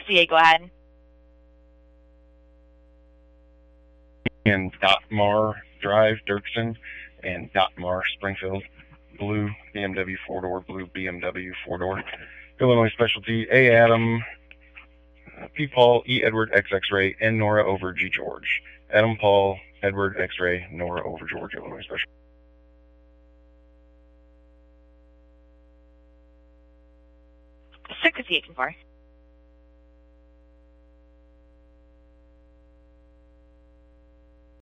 SCA, go ahead. And Dotmar Drive, Dirksen, and Dotmar, Springfield. Blue BMW 4-door, blue BMW 4-door. Illinois Specialty, A. Adam, P. Paul, E. Edward, X. X-ray, N. Nora over G. George. Adam Paul, Edward, X-ray, Nora over George, Illinois Specialty. Stick with the 8 and 4.